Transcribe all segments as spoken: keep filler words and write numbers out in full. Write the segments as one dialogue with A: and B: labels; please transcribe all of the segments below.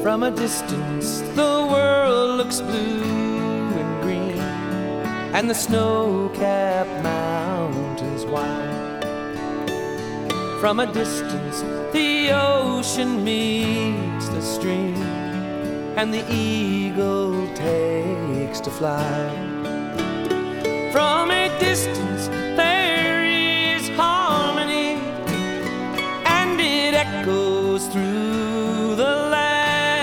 A: From a distance, the world looks blue and green, and the snow-capped mountains white. From a distance, the ocean meets the stream, and the eagle takes to fly. From a distance, there is harmony, and it echoes through the land.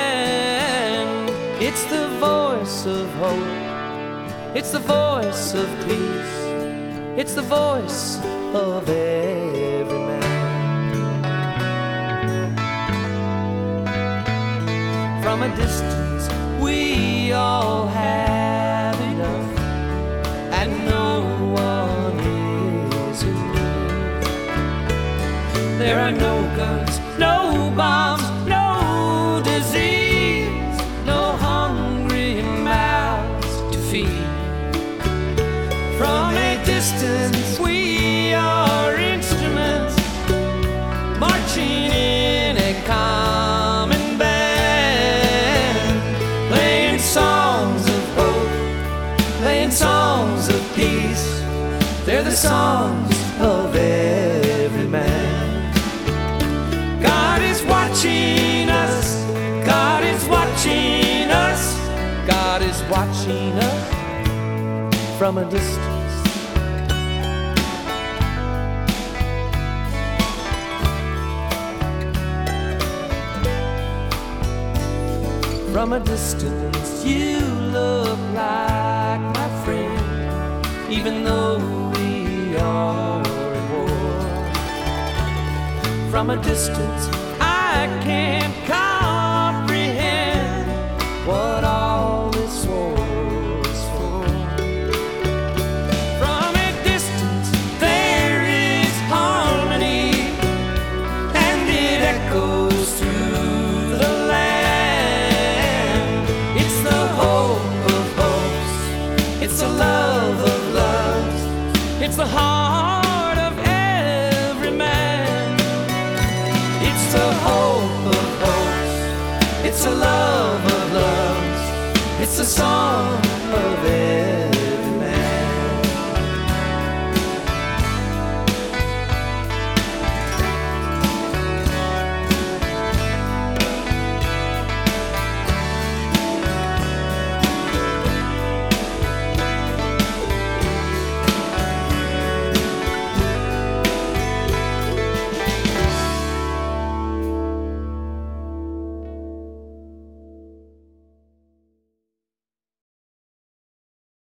A: It's the voice of hope, it's the voice of peace, it's the voice of every man. From a distance, we all have enough, and no one is in need. There are no guns, no bombs, no disease, no hungry mouths to feed. From a distance, we are instruments marching in a common band, playing songs of hope, playing songs of peace. They're the songs of every man. God is watching us, God is watching us, God is watching us from a distance. From a distance, you look like my friend, even though we are at war. From a distance, I can't comprehend what all this war is for. From a distance, there is harmony, and it echoes through the land. It's the hope of hopes, it's the love of loves, it's the heart